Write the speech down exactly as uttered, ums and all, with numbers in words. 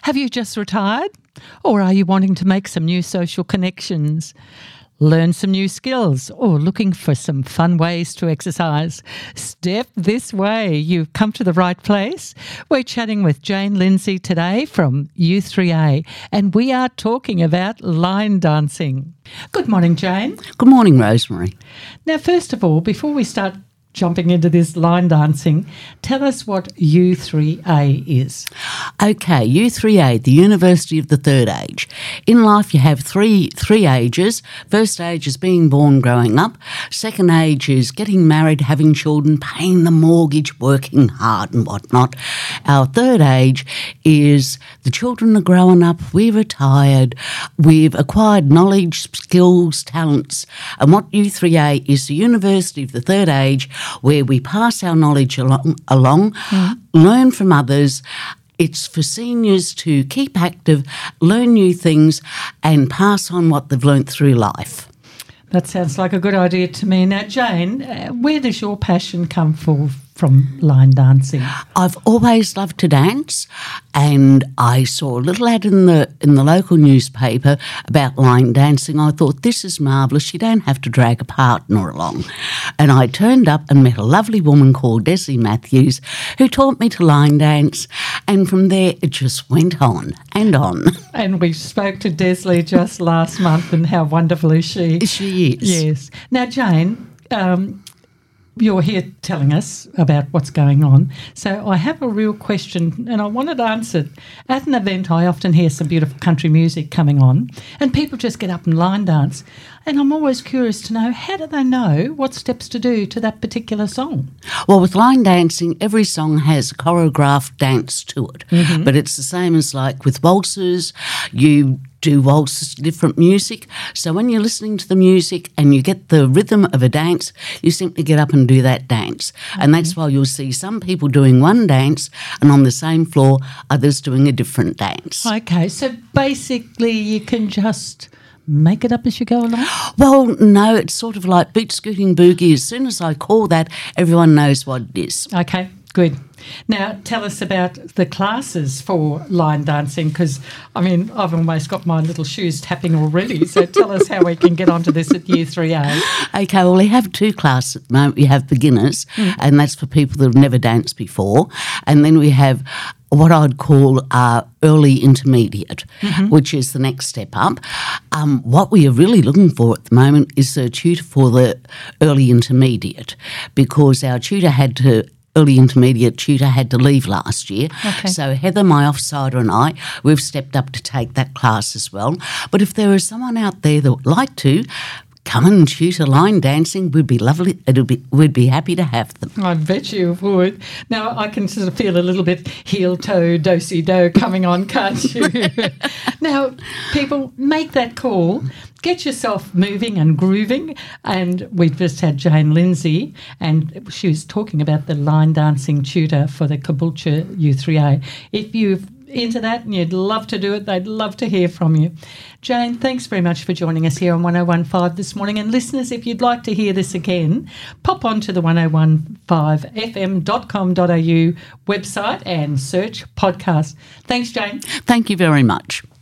Have you just retired? Or are you wanting to make some new social connections? Learn some new skills or looking for some fun ways to exercise? Step this way. You've come to the right place. We're chatting with Jane Lindsay today from U three A, and we are talking about line dancing. Good morning, Jane. Good morning, Rosemary. Now, first of all, before we start jumping into this line dancing, tell us what U three A is. Okay, U three A, the University of the Third Age. In life you have three three ages. First age is being born, growing up. Second age is getting married, having children, paying the mortgage, working hard and whatnot. Our third age is the children are growing up, we've retired, we've acquired knowledge, skills, talents. And what U three A is, the University of the Third Age, where we pass our knowledge along, along mm. learn from others. It's for seniors to keep active, learn new things and pass on what they've learnt through life. That sounds like a good idea to me. Now, Jane, uh, where does your passion come for, from line dancing? I've always loved to dance, and I saw a little ad in the in the local newspaper about line dancing. I thought, this is marvellous. You don't have to drag a partner along. And I turned up and met a lovely woman called Desi Matthews who taught me to line dance, and from there it just went on and on. And we spoke to Desley just last month, and how wonderful is she? She is. Yes. Now, Jane, um, you're here telling us about what's going on. So I have a real question and I wanted answered. At an event, I often hear some beautiful country music coming on and people just get up and line dance. And I'm always curious to know, how do they know what steps to do to that particular song? Well, with line dancing, every song has a choreographed dance to it. Mm-hmm. But it's the same as like with waltzes. You do waltzes, different music. So when you're listening to the music and you get the rhythm of a dance, you simply get up and do that dance. Okay. And that's why you'll see some people doing one dance and on the same floor, others doing a different dance. Okay, so basically you can just make it up as you go along? Well, no, it's sort of like beat scooting boogie. As soon as I call that, everyone knows what it is. Okay, good. Now, tell us about the classes for line dancing, because, I mean, I've almost got my little shoes tapping already, so tell us how we can get onto this at U three A. Okay, well, we have two classes at the moment. We have beginners, mm. and that's for people that have never danced before, and then we have what I'd call uh, early intermediate, mm-hmm. which is the next step up. Um, what we are really looking for at the moment is a tutor for the early intermediate, because our tutor had to early intermediate tutor had to leave last year. Okay. So Heather, my offsider, and I, we've stepped up to take that class as well. But if there is someone out there that would like to come and tutor line dancing, we'd be lovely. It'll be, we'd be happy to have them. I bet you would. Now, I can sort of feel a little bit heel-toe, do-si-do coming on, can't you? Now, people, make that call. Get yourself moving and grooving. And we've just had Jane Lindsay, and she was talking about the line dancing tutor for the Caboolture U three A. If you've into that and you'd love to do it, they'd love to hear from you. Jane, thanks very much for joining us here on one oh one point five this morning. And listeners, if you'd like to hear this again, pop on to the one oh one point five f m dot com dot a u website and search podcast. Thanks, Jane. Thank you very much.